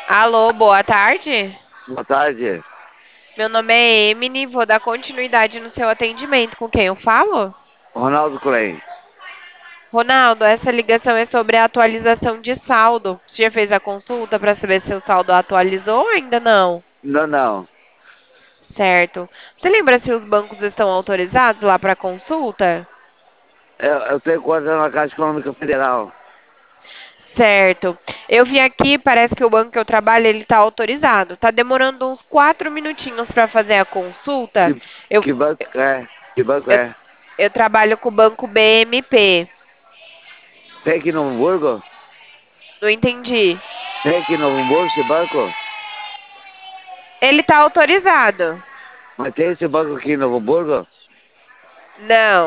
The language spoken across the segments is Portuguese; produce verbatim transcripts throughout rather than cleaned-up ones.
Alô, boa tarde. Boa tarde, Meu nome é Emily, vou dar continuidade no seu atendimento. Com quem eu falo? Ronaldo Klein. Ronaldo, essa ligação é sobre a atualização de saldo. Você já fez a consulta para saber se o saldo atualizou ou ainda não? Não, não. Certo. Você lembra se os bancos estão autorizados lá para consulta? Eu, eu tenho conta na Caixa Econômica Federal. Certo. Eu vi aqui, parece que o banco que eu trabalho, ele está autorizado. Tá demorando uns quatro minutinhos para fazer a Que, consulta. Eu, que banco é? Que banco eu, é? eu trabalho com o banco B M P. Tem aqui em Novo Hamburgo? Não entendi. Tem aqui em Novo Hamburgo esse banco? Ele está autorizado. Mas tem esse banco aqui em Novo Hamburgo? Não.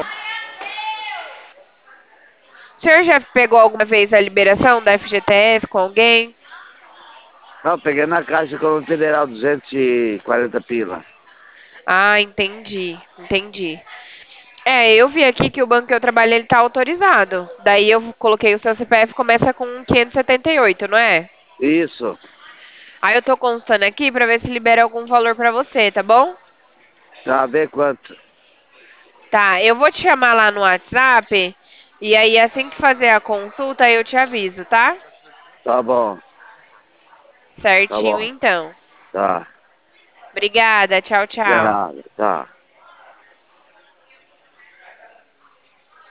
O senhor já pegou alguma vez a liberação da F G T S com alguém? Não, peguei na Caixa Econômica Federal duzentos e quarenta pila. Ah, entendi. Entendi. É, eu vi aqui que o banco que eu trabalho ele tá autorizado. Daí eu coloquei o seu C P F começa com quinhentos e setenta e oito, não é? Isso. Aí eu tô constando aqui pra ver se libera algum valor pra você, tá bom? Tá, vê quanto. Tá, eu vou te chamar lá no WhatsApp e aí assim que fazer a consulta eu te aviso, tá? Tá bom, tá Certinho bom. então. Tá. Obrigada, tchau, De tchau. nada, tá.